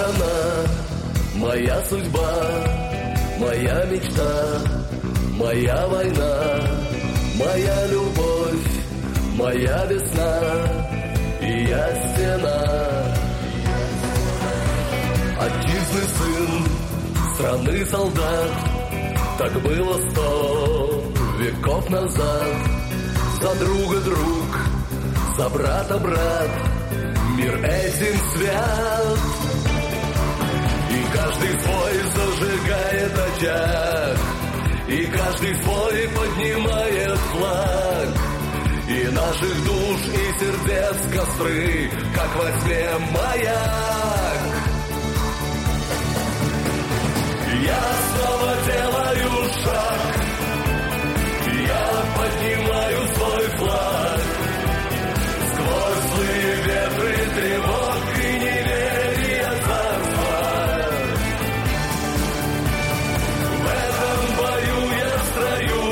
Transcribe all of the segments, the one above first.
страна, моя судьба, моя мечта, моя война, моя любовь, моя весна, и я стена. Отчизны сын, страны солдат, так было 100 веков назад. За друга друг, за брата брат, мир этим свят. И каждый свой зажигает очаг, и каждый свой поднимает флаг. И наших душ и сердец костры, как во сне маяк. Я снова делаю шаг, я поднимаю свой флаг. Сквозь злые ветры тревог и неверия царства. В этом бою я строю,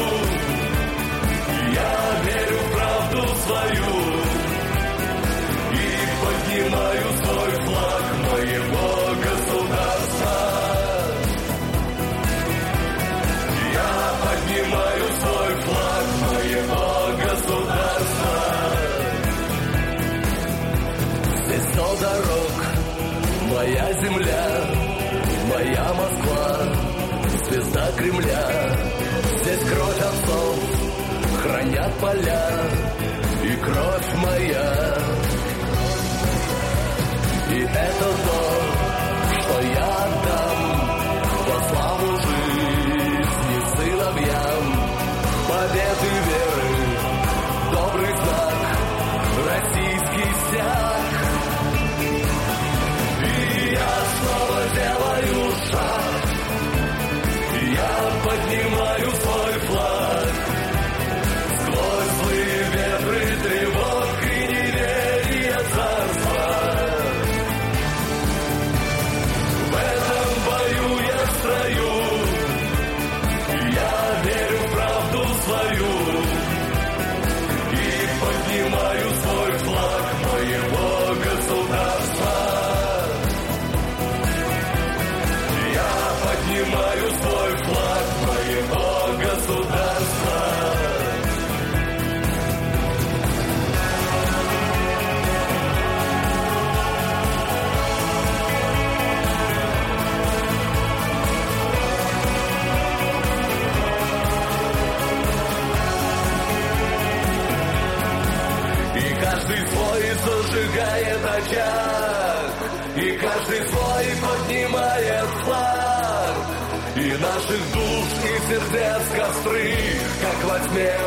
я верю в правду свою и поднимаю свой флаг моего государства. Я поднимаю свой флаг моего государства. Здесь 100 дорог, моя земля, моя Москва, звезда Кремля. Здесь кровь отцов хранят поля, и кровь моя. И это то, что я отдам во славу жизни сыновьям. Победы веры, добрый знак, российский стяг. И я снова делаю шаг, я поднимаю свой флаг. Сквозь злые ветры тревог и неверия царства. В этом бою я строю, я верю в правду свою и поднимаю свой флаг моего государства. Я поднимаю свой флаг моего государства. И каждый свой зажигает очаг, и каждый свой поднимает флаг. И наших душ и сердец костры, как во тьме